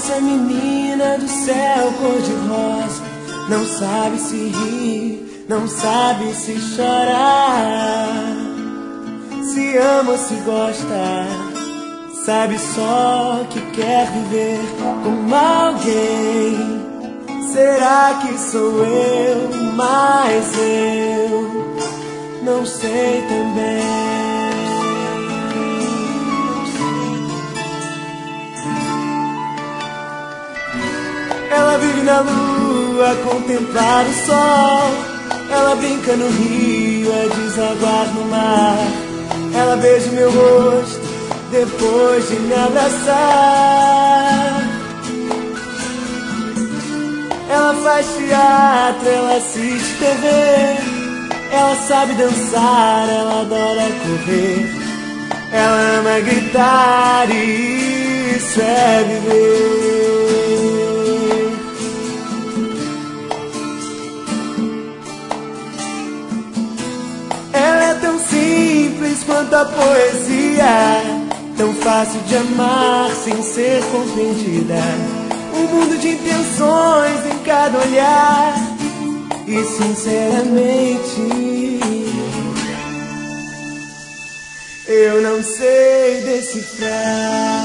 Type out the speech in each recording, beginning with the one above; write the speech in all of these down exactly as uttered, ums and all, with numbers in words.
essa menina do céu cor-de-rosa não sabe se rir, não sabe se chorar, se ama ou se gosta, sabe só que quer viver com alguém. Será que sou eu, mas eu não sei também. Ela vive na lua a contemplar o sol, ela brinca no rio a desaguar no mar, ela beija meu rosto depois de me abraçar. Ela faz teatro, ela assiste T V, ela sabe dançar, ela adora correr, ela ama gritar e isso é viver. Ela é tão simples quanto a poesia, tão fácil de amar sem ser compreendida. Um mundo de intenções em cada olhar, e sinceramente eu não sei decifrar.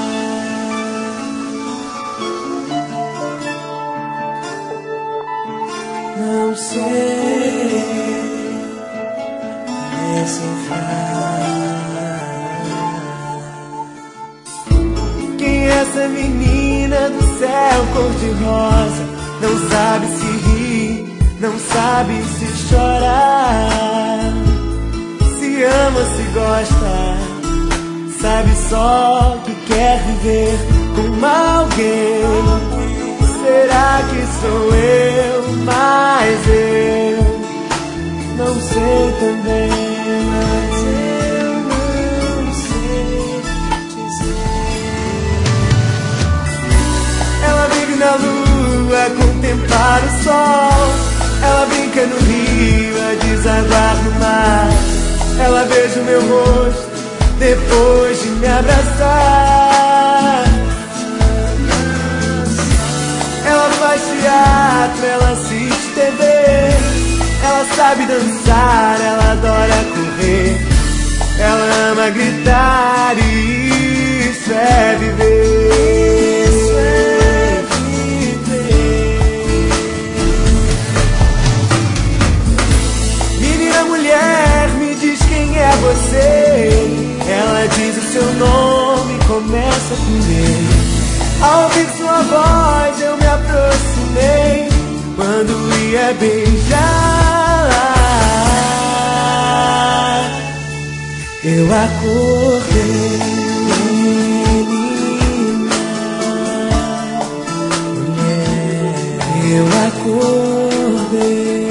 Não sei decifrar. Quem é essa menina do céu cor-de-rosa? Não sabe se rir, não sabe se chorar, se ama ou se gosta, sabe só que quer viver com alguém. Será que sou eu, mas eu não sei também. Mas eu não sei dizer. Ela vive na lua a contemplar o sol, ela brinca no rio a desaguar no mar, ela beija o meu rosto depois de me abraçar. Ela faz teatro, ela assiste T V, ela sabe dançar, ela adora correr, ela ama gritar e isso é viver. Isso é viver. Menina, mulher, me diz quem é você. Ela diz o seu nome e começa a comer. Ao ouvir sua voz eu me aproximei, quando ia beijá-la eu acordei. Menina, mulher, eu acordei.